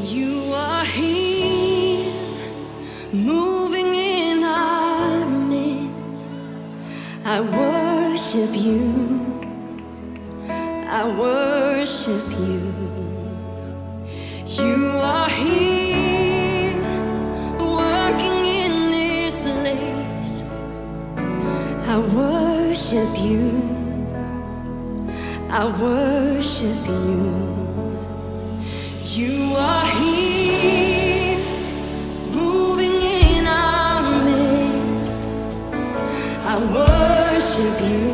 You are here, moving in our midst. I worship you, I worship you. You are here, working in this place. I worship you, I worship you. You are here, moving in our midst. I worship you,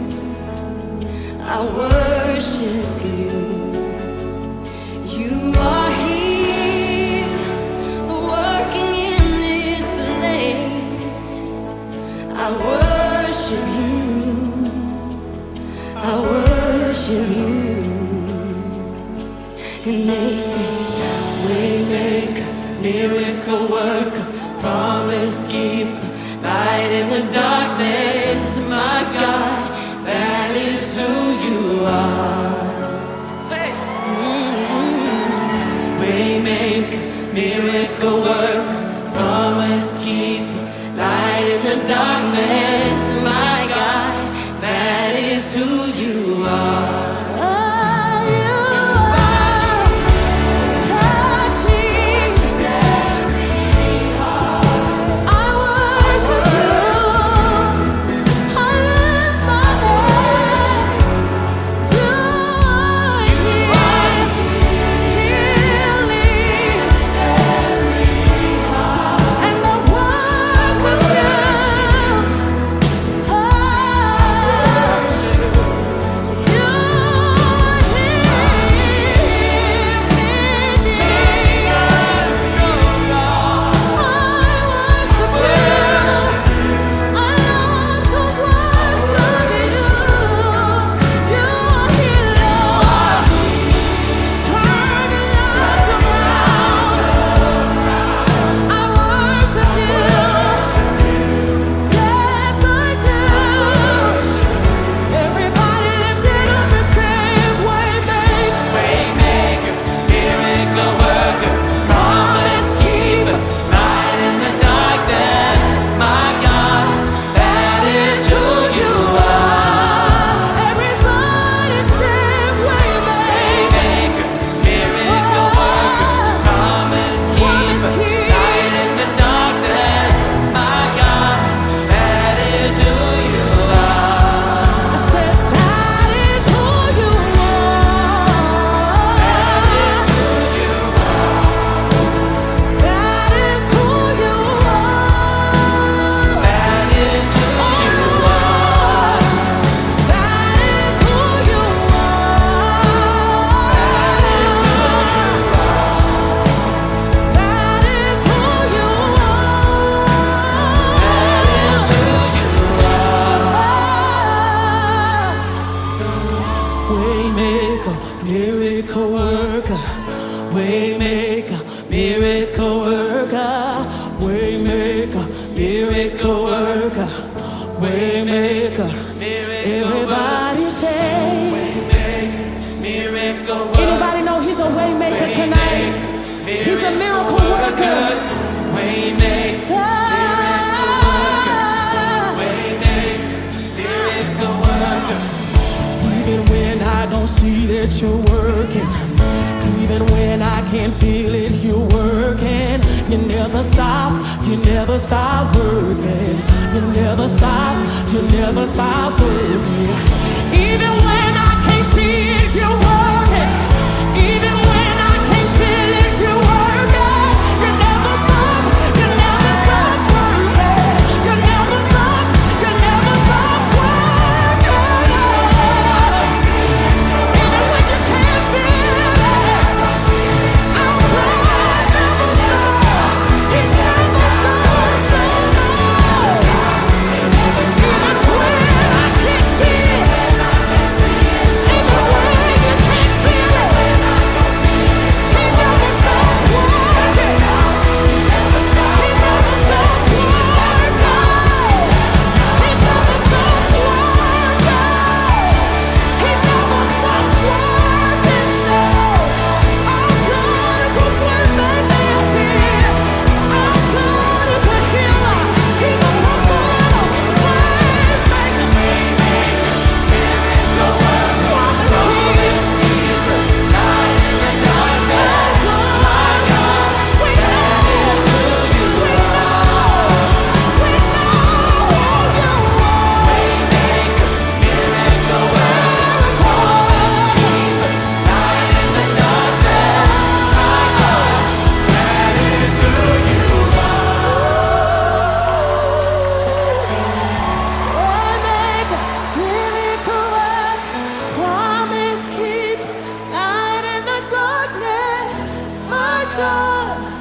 I worship you. You are here, working in this place. I worship you, I worship you. And they say, Waymaker, miracle worker, promise keeper, light in the darkness, my God, that is who you are. Hey. Waymaker, miracle worker, promise keeper, light in the darkness, my God, that is who you are. Miracle worker, waymaker, miracle worker, waymaker, miracle worker, waymaker. Everybody say, waymaker, miracle worker. Anybody know he's a waymaker tonight? He's a miracle worker. Waymaker, miracle worker. Even when I don't see that you're working, even when I can't feel it, you're working. You never stop working. You never stop working. Even when I can't see it, you're working. Even when I can't feel it, you're working. You never stop working. You never stop working. good.